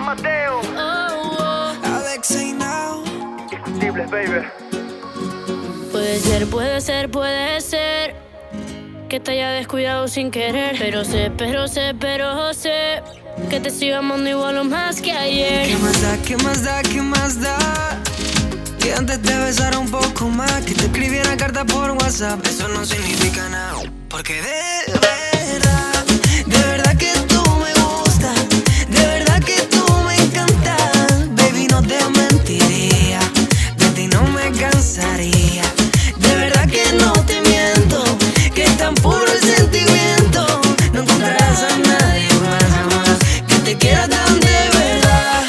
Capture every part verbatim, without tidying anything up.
Mateo. Oh, oh. Alex Now. Indiscutibles, baby. Puede ser, puede ser, puede ser que te haya descuidado sin querer. Pero sé, pero sé, pero sé que te sigo amando igual o más que ayer. ¿Qué más da, qué más da, qué más da? Que antes te besara un poco más, que te escribiera carta por WhatsApp. Eso no significa nada, porque de verdad, de verdad que tú me gustas, de verdad que tú me encantas. Baby, no te mentiría, de ti no me cansaría. De verdad que no te miento, que es tan puro el sentimiento. No encontrarás a nadie más, jamás, que te quiera tan de verdad.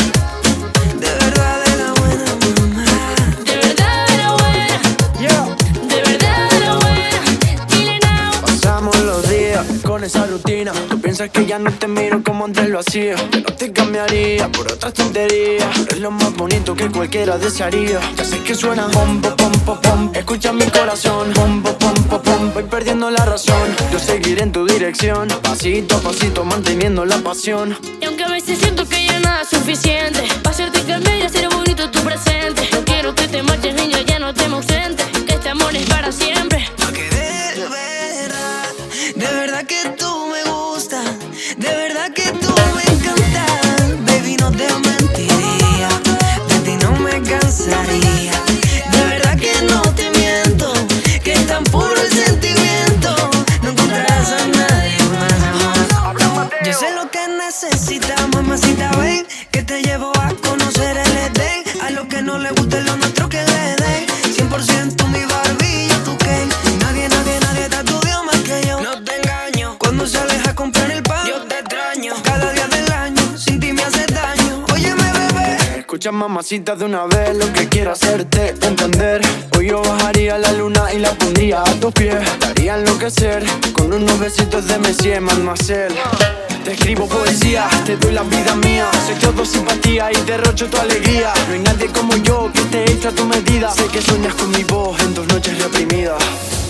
De verdad de la buena, mamá. De verdad de la buena, Yeah. de verdad de la buena. Dile now. Pasamos los días con esa rutina. Tú piensas que ya no te miro como antes lo hacía, que no te cambiaría por otras tonterías. Pero es lo más bonito que cualquiera desearía. Ya sé que suena pom, pom, pom, pom, pom. Escucha mi corazón, pom, pom, pom, pom, pom. Voy perdiendo la razón. Yo seguiré en tu dirección, pasito a pasito manteniendo la pasión. Y aunque a veces siento que ya nada es suficiente para hacerte cambiar y hacer bonito tu presente, no quiero que te marches, niño, ya no te me ausentes, que este amor es para siempre. Porque de verdad, de verdad que tú me gustas, de verdad que tú me encantas. Baby, no te mentiría, de ti no me cansaría. De verdad que no te miento, que es tan puro el sentimiento. No encontrarás a nadie más, jamás. Yo sé lo que necesitas, mamacita, ven, que te llevo a conocer el Edén. A lo que no le guste lo nuestro que le den. Cien por ciento mi Barbie, yo tu Ken. Nadie, nadie, nadie te estudió más que yo. No te engaño, cuando sales a comprar el pan, yo te extraño. Cada día del año, sin ti me hace daño. Óyeme, bebé. Escucha, mamacita, de una vez lo que quiero hacerte entender. Hoy yo bajaría la luna y la pondría a tus pies. Te haría enloquecer con unos besitos de Messier, Mademoiselle. Te escribo poesía, te doy la vida mía. Soy todo simpatía y derrocho tu alegría. No hay nadie como yo que esté hecho a tu medida. Sé que sueñas con mi voz en tus noches reprimidas.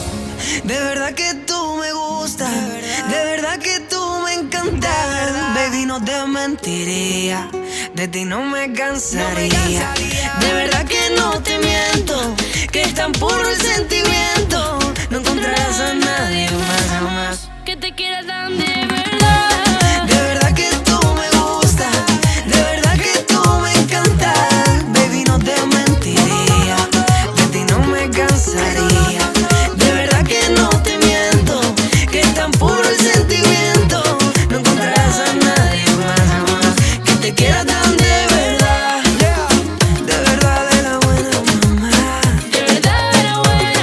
De verdad que tú me gustas, de verdad que tú me encantas. Baby, no te mentiría, de ti no me cansaría. De verdad que no te miento, que es tan puro el sentimiento. No encontrarás a nadie más, jamás. Que te quiera tan de verdad. De verdad que tú me gustas, de verdad que tú me encantas. Baby, no te mentiría, de ti no me cansaría. De verdad que no te miento, que es tan puro el sentimiento. No encontrarás a nadie más, jamás, que te quiera tan de verdad. De verdad de la buena, mamá. De verdad de la buena,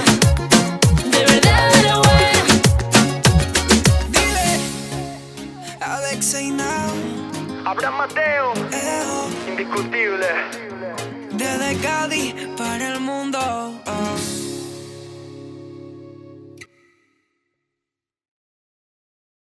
de verdad de la buena. Dile, Alex Now. Abraham Mateo. Ejo, Indiscutible. desde Cádiz para el mundo. Oh.